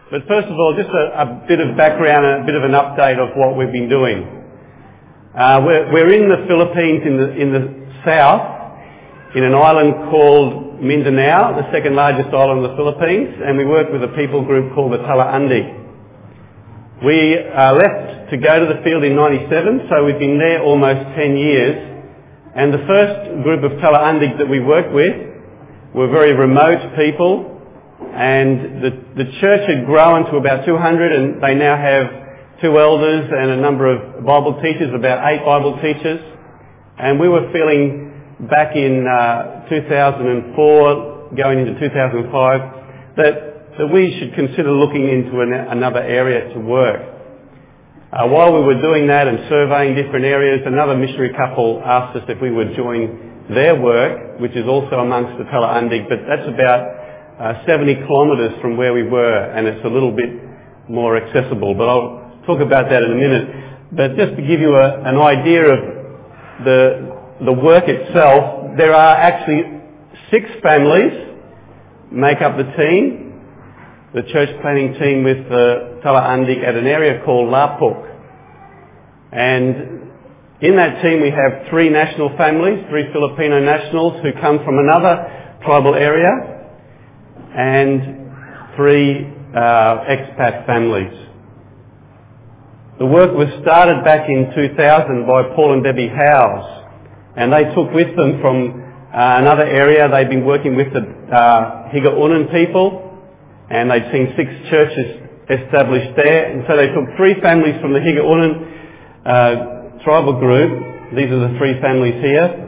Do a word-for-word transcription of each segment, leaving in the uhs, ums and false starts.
But first of all, just a, a bit of background and a bit of an update of what we've been doing. Uh, we're, we're in the Philippines in the, in the south, in an island called Mindanao, the second largest island in the Philippines, and we work with a people group called the Talaan. We uh, left to go to the field in ninety-seven, so we've been there almost ten years. And the first group of Talaan that we worked with were very remote people, and the, the church had grown to about two hundred, and they now have two elders and a number of Bible teachers, about eight Bible teachers. And we were feeling back in uh, two thousand four, going into two thousand five, that, that we should consider looking into an, another area to work. Uh, while we were doing that and surveying different areas, another missionary couple asked us if we would join their work, which is also amongst the Talaan, but that's about uh, seventy kilometres from where we were, and it's a little bit more accessible. But I'll talk about that in a minute. But just to give you a, an idea of the the work itself, there are actually six families make up the team, the church planning team with the Talaan at an area called Lapok. And in that team we have three national families, three Filipino nationals who come from another tribal area, and three uh, expat families. The work was started back in two thousand by Paul and Debbie Howes, and they took with them from uh, another area. They'd been working with the uh, Higa Unan people, and they'd seen six churches established there. And so they took three families from the Higa Unan uh, tribal group, these are the three families here,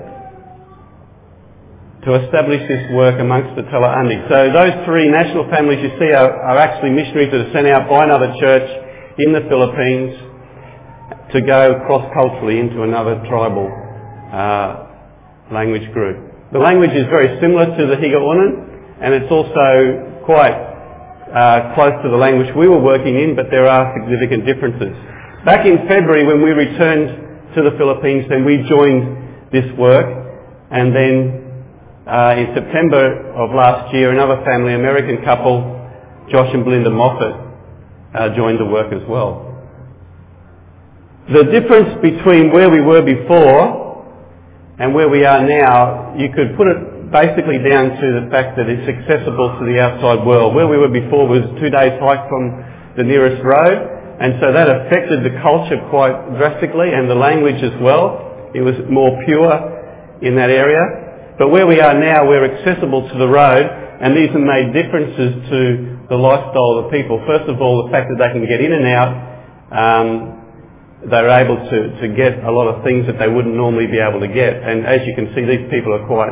to establish this work amongst the Talaan. So those three national families you see are, are actually missionaries that are sent out by another church in the Philippines to go cross-culturally into another tribal uh, language group. The language is very similar to the Higa Unan, and it's also quite uh, close to the language we were working in, but there are significant differences. Back in February, when we returned to the Philippines, then we joined this work, and then uh, in September of last year, another family, American couple, Josh and Belinda Moffat, uh, joined the work as well. The difference between where we were before and where we are now, you could put it basically down to the fact that it's accessible to the outside world. Where we were before was two days hike from the nearest road, and so that affected the culture quite drastically, and the language as well. It was more pure in that area. But where we are now, we're accessible to the road, and these have made differences to the lifestyle of the people. First of all, the fact that they can get in and out. Um, they're able to, to get a lot of things that they wouldn't normally be able to get. And as you can see, these people are quite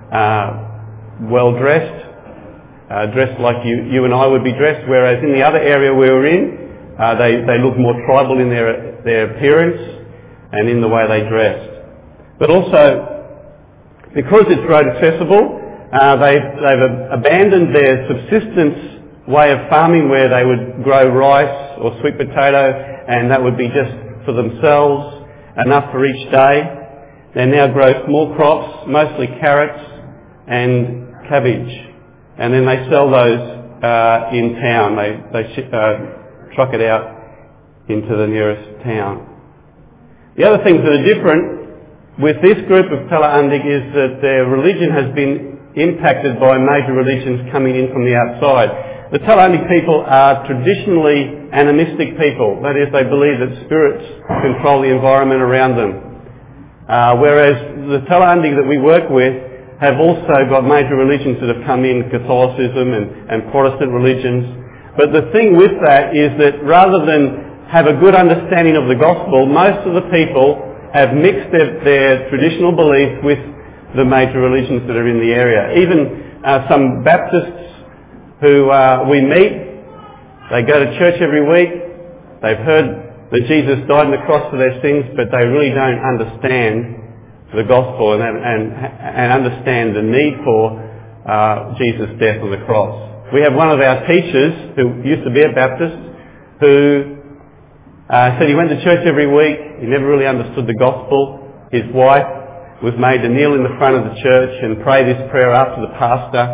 uh, well dressed, uh, dressed like you, you and I would be dressed, whereas in the other area we were in, uh, they, they look more tribal in their, their appearance and in the way they dressed. But also, because it's road accessible, uh, they've, they've abandoned their subsistence way of farming where they would grow rice or sweet potato, and that would be just for themselves, enough for each day. They now grow small crops, mostly carrots and cabbage, and then they sell those uh, in town. They, they sh- uh, truck it out into the nearest town. The other things that are different with this group of Talaan is that their religion has been impacted by major religions coming in from the outside. The Talaan people are traditionally animistic people. That is, they believe that spirits control the environment around them. Uh, whereas the Talaan that we work with have also got major religions that have come in, Catholicism and, and Protestant religions. But the thing with that is that rather than have a good understanding of the gospel, most of the people have mixed their, their traditional beliefs with the major religions that are in the area. Even uh, some Baptists who uh, we meet, they go to church every week, they've heard that Jesus died on the cross for their sins, but they really don't understand the gospel and, and, and understand the need for uh, Jesus' death on the cross. We have one of our teachers who used to be a Baptist who uh, said he went to church every week, he never really understood the gospel. His wife was made to kneel in the front of the church and pray this prayer after the pastor,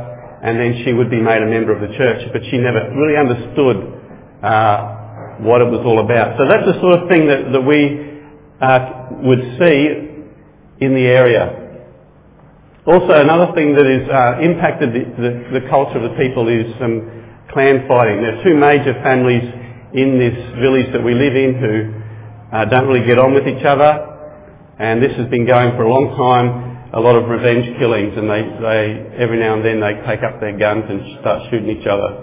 and then she would be made a member of the church, but she never really understood uh, what it was all about. So that's the sort of thing that, that we uh, would see in the area. Also, another thing that has uh, impacted the, the, the culture of the people is um, clan fighting. There are two major families in this village that we live in who uh, don't really get on with each other, and this has been going for a long time. A lot of revenge killings, and they, they every now and then they take up their guns and start shooting each other.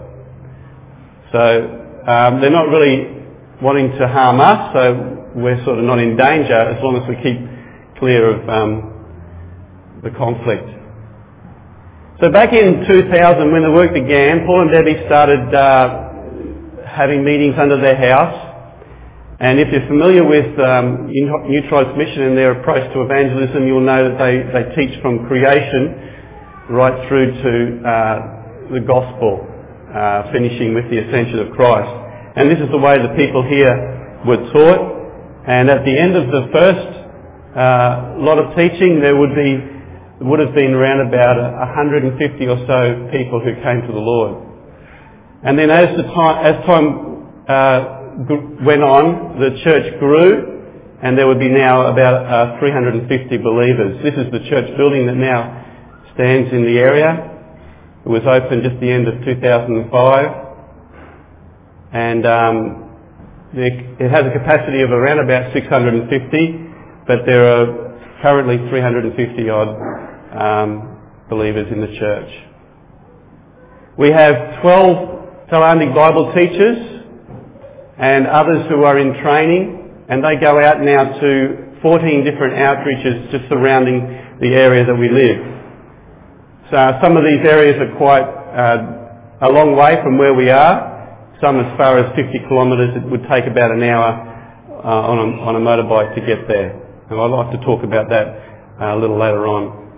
So um, they're not really wanting to harm us, so we're sort of not in danger as long as we keep clear of um, the conflict. So back in two thousand, when the work began, Paul and Debbie started uh, having meetings under their house. And if you're familiar with um, New Tribes Mission and their approach to evangelism, you'll know that they, they teach from creation right through to uh, the gospel, uh, finishing with the ascension of Christ. And this is the way the people here were taught. And at the end of the first uh, lot of teaching, there would be would have been around about one hundred fifty or so people who came to the Lord. And then as the time as time uh, went on, the church grew, and there would be now about uh, three hundred fifty believers. This is the church building that now stands in the area. It was opened just the end of two thousand five, and um, it has a capacity of around about six hundred fifty, but there are currently three hundred fifty odd um, believers in the church. We have twelve Talandic Bible teachers and others who are in training, and they go out now to fourteen different outreaches just surrounding the area that we live. So some of these areas are quite uh, a long way from where we are, some as far as fifty kilometres. It would take about an hour uh, on, a, on a motorbike to get there. And I'd like to talk about that uh, a little later on.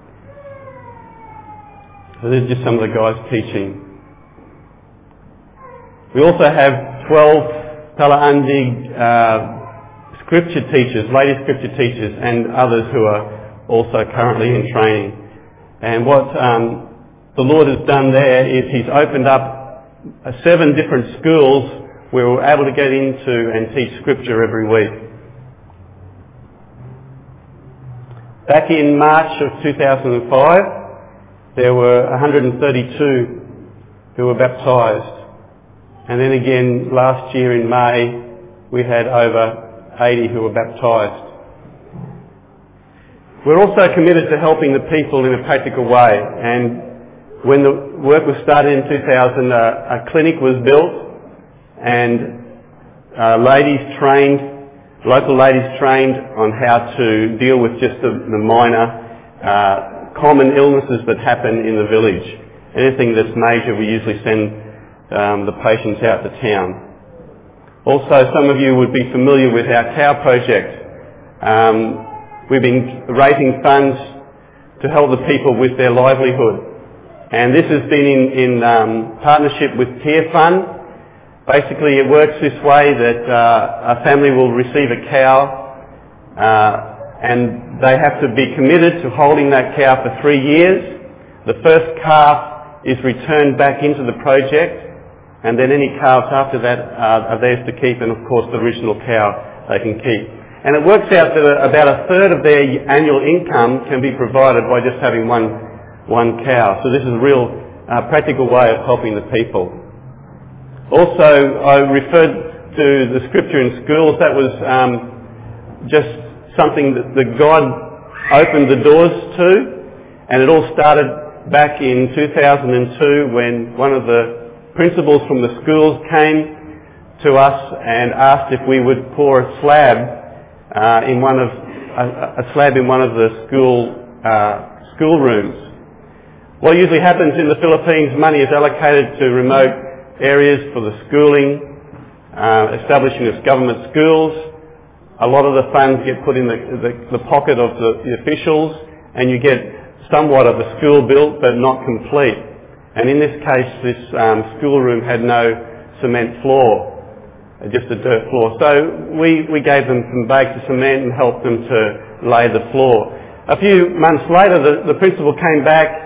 So these are just some of the guys teaching. We also have twelve Talandic uh, scripture teachers, lady scripture teachers, and others who are also currently in training. And what um, the Lord has done there is He's opened up uh, seven different schools where we're able to get into and teach scripture every week. Back in March of two thousand five, there were one hundred thirty-two who were baptised. And then again, last year in May, we had over eighty who were baptised. We're also committed to helping the people in a practical way. And when the work was started in two thousand, uh, a clinic was built, and uh, ladies trained, local ladies trained on how to deal with just the, the minor uh, common illnesses that happen in the village. Anything that's major, we usually send Um, the patients out to town. Also, some of you would be familiar with our cow project. Um, we've been raising funds to help the people with their livelihood, and this has been in, in um, partnership with Care Fund. Basically, it works this way that uh, a family will receive a cow, uh, and they have to be committed to holding that cow for three years. The first calf is returned back into the project, and then any calves after that uh, are theirs to keep, and of course the original cow they can keep. And it works out that about a third of their annual income can be provided by just having one, one cow. So this is a real uh, practical way of helping the people. Also, I referred to the scripture in schools. That was um, just something that, that God opened the doors to, and it all started back in two thousand two when one of the principals from the schools came to us and asked if we would pour a slab uh, in one of a, a slab in one of the school uh, school rooms. What usually happens in the Philippines, money is allocated to remote areas for the schooling, uh, establishing of government schools. A lot of the funds get put in the, the, the pocket of the, the officials, and you get somewhat of a school built but not complete. And in this case, this um, schoolroom had no cement floor, just a dirt floor. So we, we gave them some bags of cement and helped them to lay the floor. A few months later, the, the principal came back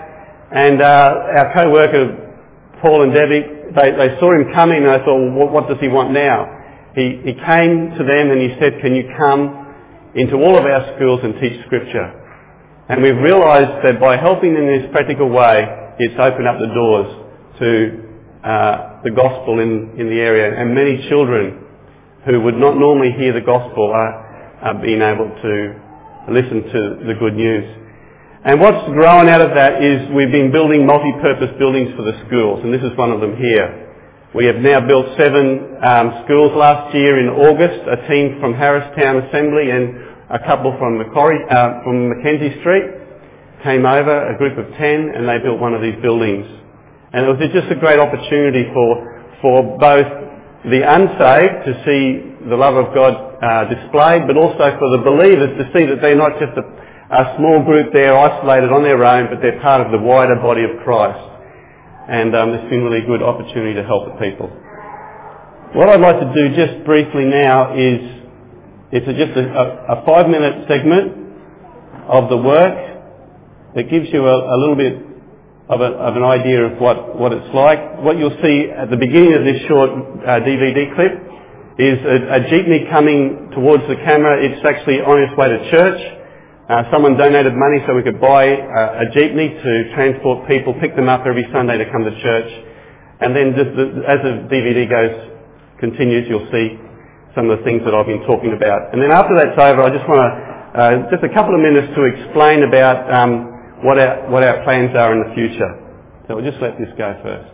And uh, our co-worker, Paul and Debbie, they, they saw him coming and they thought, well, what, what does he want now? He, he came to them and he said, can you come into all of our schools and teach Scripture? And we've realised that by helping in this practical way, it's opened up the doors to uh, the gospel in, in the area. And many children who would not normally hear the gospel are, are being able to listen to the good news. And what's grown out of that is we've been building multi-purpose buildings for the schools, and this is one of them here. We have now built seven um, schools last year in August, a team from Harristown Assembly and a couple from Macquarie, uh, from Mackenzie Street came over, a group of ten, and they built one of these buildings. And it was just a great opportunity for, for both the unsaved to see the love of God uh, displayed, but also for the believers to see that they're not just a, a small group there isolated on their own, but they're part of the wider body of Christ. And um, it's been a really good opportunity to help the people. What I'd like to do just briefly now is it's a, just a, a, a five-minute segment of the work that gives you a, a little bit of, a, of an idea of what, what it's like. What you'll see at the beginning of this short uh, D V D clip is a, a jeepney coming towards the camera. It's actually on its way to church. Uh, someone donated money so we could buy a, a jeepney to transport people, pick them up every Sunday to come to church. And then just the, as the D V D goes, continues, you'll see some of the things that I've been talking about. And then after that's over, I just want to, uh, just a couple of minutes to explain about um, what our, what our plans are in the future. So we'll just let this go first.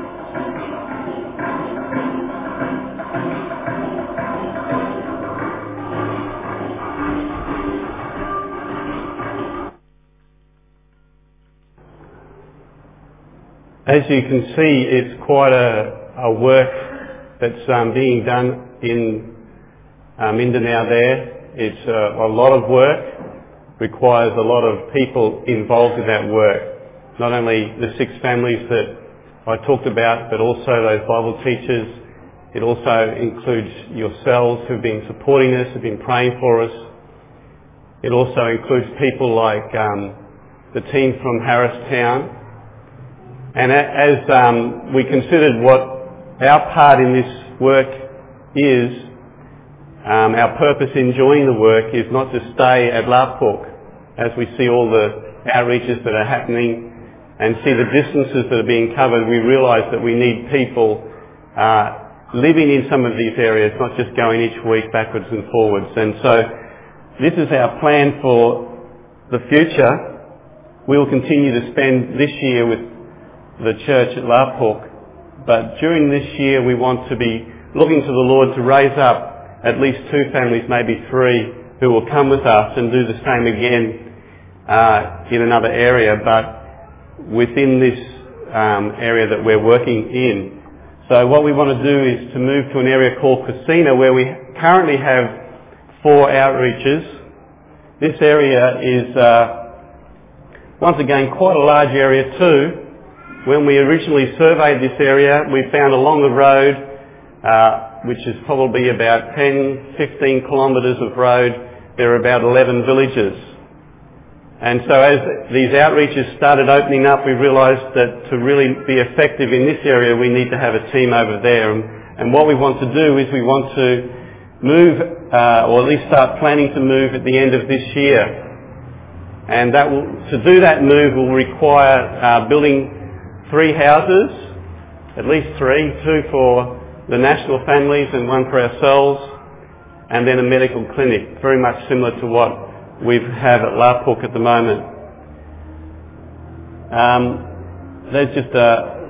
As you can see, it's quite a, a work that's um, being done in um, Mindanao there. It's uh, a lot of work, requires a lot of people involved in that work. Not only the six families that I talked about, but also those Bible teachers. It also includes yourselves who've been supporting us, who've been praying for us. It also includes people like um, the team from Harristown. And as um, we considered what our part in this work is, um, our purpose in joining the work is not to stay at Lapok as we see all the outreaches that are happening and see the distances that are being covered. We realise that we need people uh, living in some of these areas, not just going each week backwards and forwards. And so this is our plan for the future. We will continue to spend this year with the church at Lapok, but during this year we want to be looking to the Lord to raise up at least two families, maybe three, who will come with us and do the same again uh, in another area, but within this um, area that we're working in. So what we want to do is to move to an area called Casino, where we currently have four outreaches. This area is uh, once again quite a large area too. When we originally surveyed this area, we found along the road, uh, which is probably about ten, fifteen kilometres of road, there are about eleven villages. And so as these outreaches started opening up, we realised that to really be effective in this area, we need to have a team over there. And, and what we want to do is we want to move, uh, or at least start planning to move at the end of this year. And that will, to do that move will require uh, building three houses, at least three, two for the national families and one for ourselves, and then a medical clinic, very much similar to what we have at Lapok at the moment. Um, there's just a,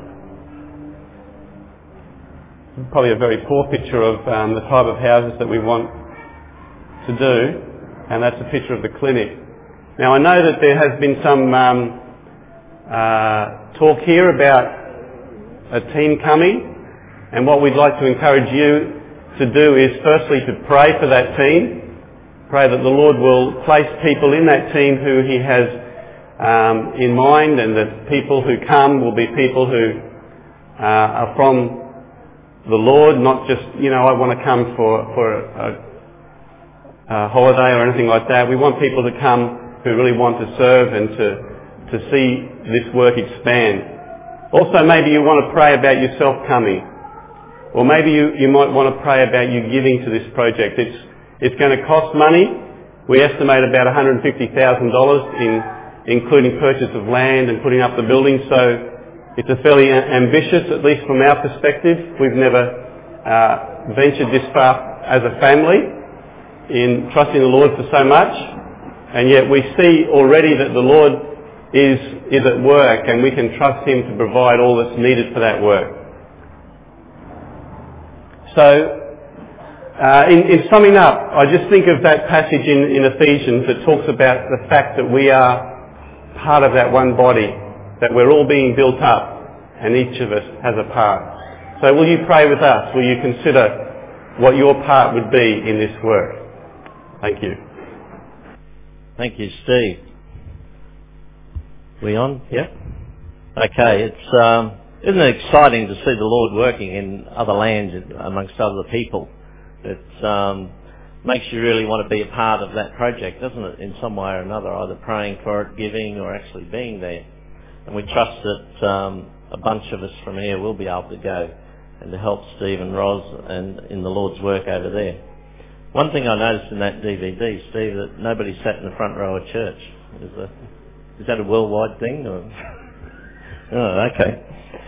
probably a very poor picture of um, the type of houses that we want to do, and that's a picture of the clinic. Now I know that there has been some um, uh, talk here about a team coming, and what we'd like to encourage you to do is firstly to pray for that team. Pray that the Lord will place people in that team who He has um, in mind, and that people who come will be people who uh, are from the Lord, not just, you know, I want to come for, for a, a holiday or anything like that. We want people to come who really want to serve and to to see this work expand. Also, maybe you want to pray about yourself coming. Or maybe you, you might want to pray about you giving to this project. It's, it's going to cost money. We estimate about one hundred fifty thousand dollars in including purchase of land and putting up the building. So it's a fairly ambitious, at least from our perspective. We've never uh, ventured this far as a family in trusting the Lord for so much. And yet we see already that the Lord is, is at work, and we can trust Him to provide all that's needed for that work. So, uh, in, in summing up, I just think of that passage in, in Ephesians that talks about the fact that we are part of that one body, that we're all being built up, and each of us has a part. So will you pray with us? Will you consider what your part would be in this work? Thank you. Thank you, Steve. We on? Yeah? Okay, it's... Um, Isn't it exciting to see the Lord working in other lands amongst other people? It um, makes you really want to be a part of that project, doesn't it, in some way or another, either praying for it, giving, or actually being there. And we trust that um, a bunch of us from here will be able to go and to help Steve and Ros and in the Lord's work over there. One thing I noticed in that D V D, Steve, that nobody sat in the front row of church. Is that, is that a worldwide thing? Or? Oh, okay.